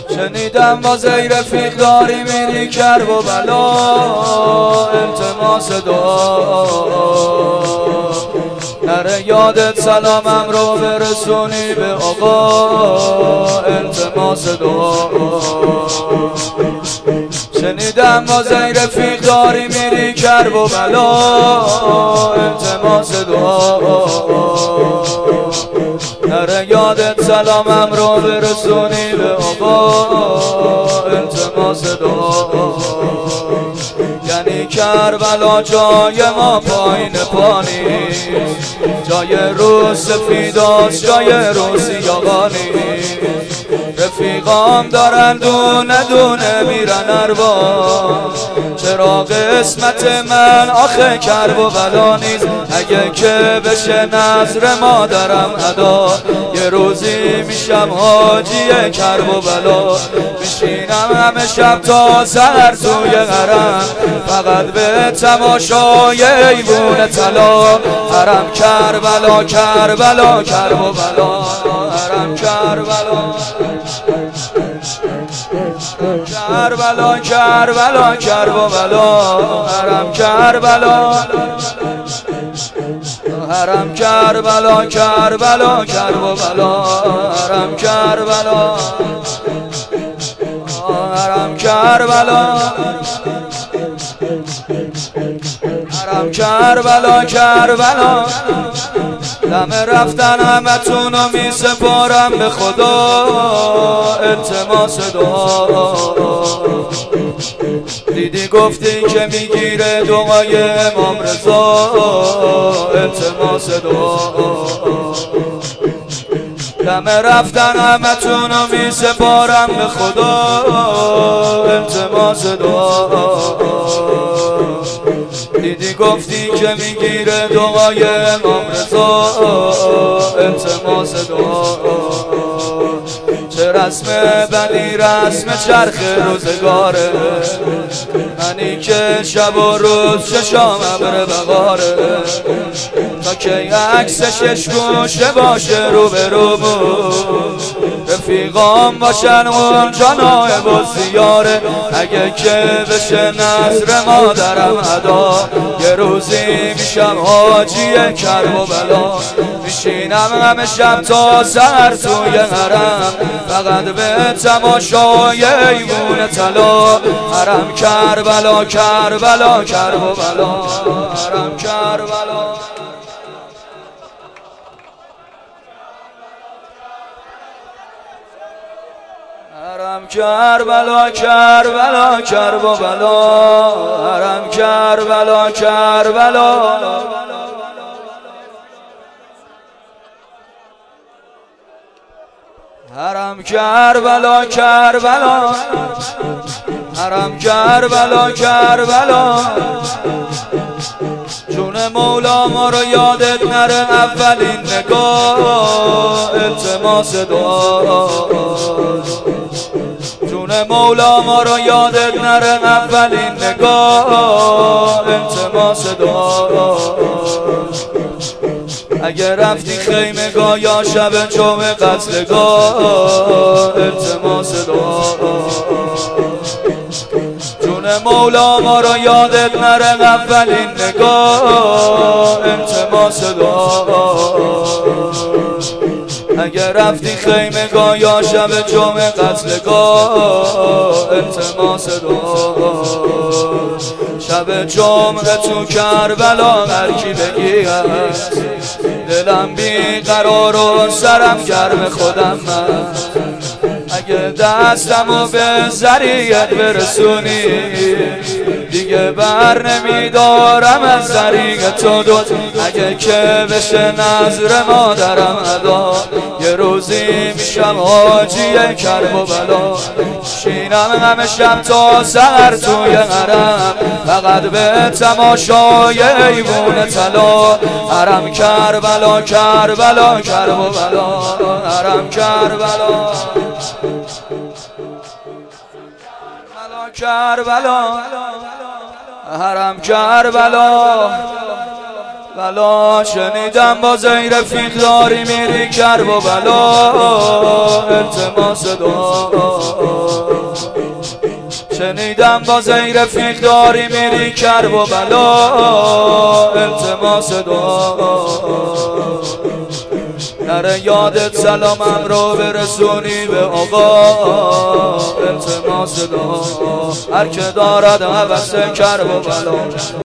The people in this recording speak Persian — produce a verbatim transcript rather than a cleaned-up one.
شنیدم با زیر رفیق داری میری کرب و بلا، التماس دعا نره یادت سلامم رو برسونی به آقا، التماس دعا. شنیدم با زیر رفیق داری میری کرب و بلا، التماس دعا نره یادت سلامم رو برسونی به آقا، التماس دعا. یعنی کربلا جای ما پایین پا نیست، جای روز سفیداست جای روز سیاه نیست. رفیقام دارن دونه دونه میرن ارباب، چرا قسمت من آخه کرب و بلا نیست. اگه که بشه نظر مادرم ادا، یه روزی میشم حاجی کرب و بلا. میشینم همه شب تا سحر توی حرم، فقط به تماشای ایوون طلا. حرم کربلا کربلا کرب و بلا، حرم کربلا کربلا کربلا کرب و بلا، حرم کربلا حرم کربلا کربلا کرب و بلا، حرم کربلا حرم کربلا حرم کربلا کربلا. دم رفتن همه تونو می سپارم به خدا، التماس دعا. دیدی گفتی که میگیره دعای امام رضا، التماس دعا. دم رفتن همه تونو می سپارم به خدا، التماس دعا. دیدی گفتی که میگیره دعای امام رضا، التماس دعا. چه رسم بدی رسم چرخ روزگاره، منی که شب و روز چشام ابر بهاره. تا که عکس شش گوشه باشه رو به رو بود، رفیقام باشن اونجا نایب و زیاره. اگه که بشه نظر مادرم ادا، یه روزی میشم حاجی کرب و بلا. میشینم همه شب تا سحر توی حرم، فقط به تماشای ایوون طلا. حرم کربلا کربلا کرب و بلا، حرم کربلا حرم کربلا کربلا کرب و بلا، حرم کربلا کربلا حرم کربلا کربلا حرم کربلا کربلا. جون مولا ما رو یادت نره اولین نگاه، التماس دعا. جون مولا ما رو یادت نره اولین نگاه، التماس دعا. اگه رفتی خیمگاه یا شب جمعه قتلگاه، التماس دعا. جون مولا ما رو یادت نره اولین نگاه، التماس دعا. اگه رفتی خیمگاه یا شب جمعه قتلگاه، التماس دعا. شب جمعه تو کربلا هر کی بگی هست، دلم بی قرار و سرم گرم خودم من. اگه دستمو به ذریعت برسونی، دیگه بر نمیدارم از ذریع تو دوت. اگه که بشه نظر مادرم ادا، یه روزی میشم حاجی کرب و بلا. شینم همه شب تا سحر توی حرم، فقط به تماشای ایوون طلا. حرم کربلا کربلا کرب و بلا، حرم کربلا کربلا حرم کربلا بلا. شنیدم با زیر رفیق داری میری کرب و بلا، التماس دعا. شنیدم با زیر فیل داری میری کرب و بلا، التماس دعا نره یادت سلامم رو برسونی به آقا، التماس دعا هر که دارد هوس کرب و بلا.